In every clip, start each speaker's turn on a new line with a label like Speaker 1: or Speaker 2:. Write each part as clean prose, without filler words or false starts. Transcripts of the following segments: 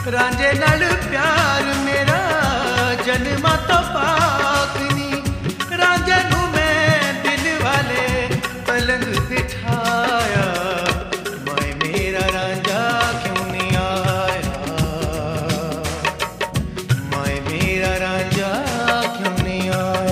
Speaker 1: रांझे नाल प्यार मेरा जन्मा तो पाक नी। रांझे नू मैं दिल वाले पलंग बिठाया, मैं मेरा रांझा क्यों नहीं आया, मैं मेरा रांझा क्यों नहीं आया।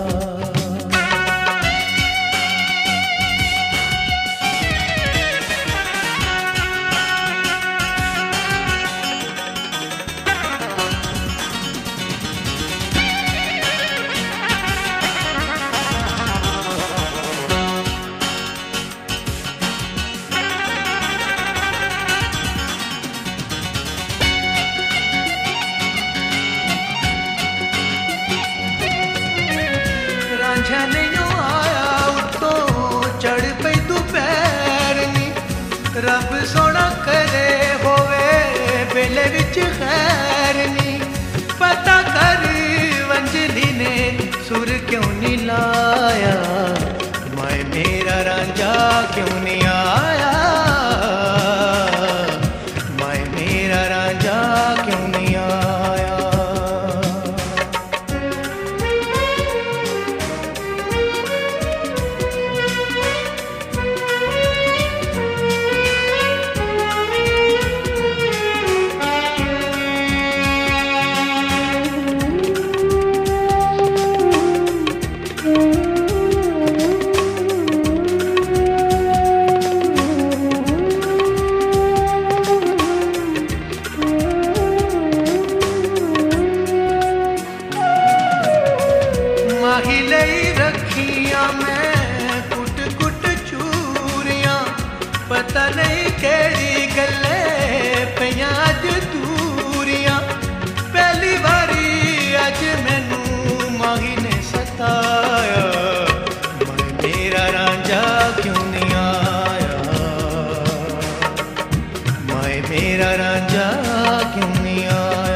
Speaker 1: रांझा नहीं आया उत्तों चढ़ पई दोपहर नी। रब सोना करे होवे बेले विच खैर नी। पता कर वंजली ने सुर क्यों नहीं लाया, मैं मेरा रांझा क्यों नहीं आया, मैं मेरा रांझा क्यों नहीं आया। माही रखियां मैं कुट कुट चूरियां, पता नहीं केड़ी गल्ले पईयां अज दूरियां। पहली बारी अज मैनू माही ने सताया, मैं मेरा रांझा क्यों नहीं आया, मैं मेरा रांझा क्यों नहीं आया।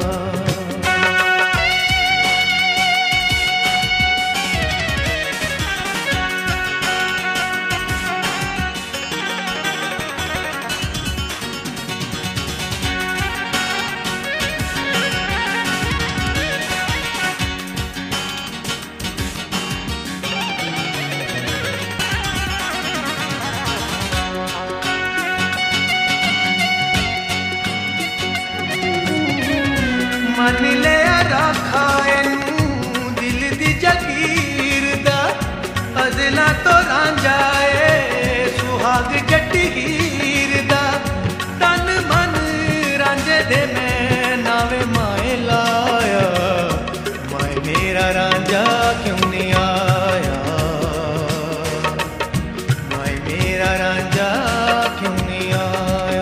Speaker 1: मन लिया राखा इनू दिल दी जगीर दा, अदला तो रांझा ए सुहाग जट्टी हीर दा। तन मन रांझे दे मैं नावे माए लाया, मैं मेरा रांझा क्यों नहीं आया, मैं मेरा रांझा क्यों नहीं आया।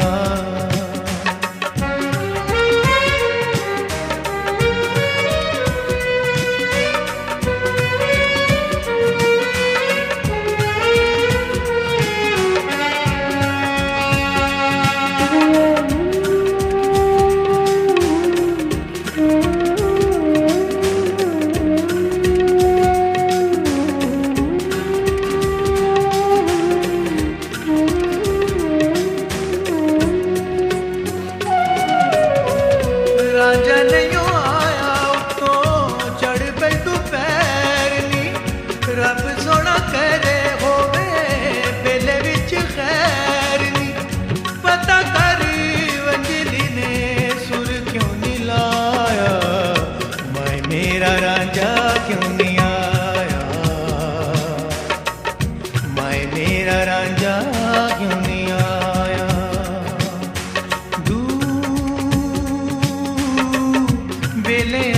Speaker 1: रांझा नहीं आया उत्तों चढ़ पई दोपहर नी। रब सोना करे होवे बेले विच खैर नी। पता कर वंजली ने सुर क्यों नहीं लाया, मैं मेरा रांझा क्यों नहीं आया, मैं मेरा रांझा क्यों नहीं आया। बेले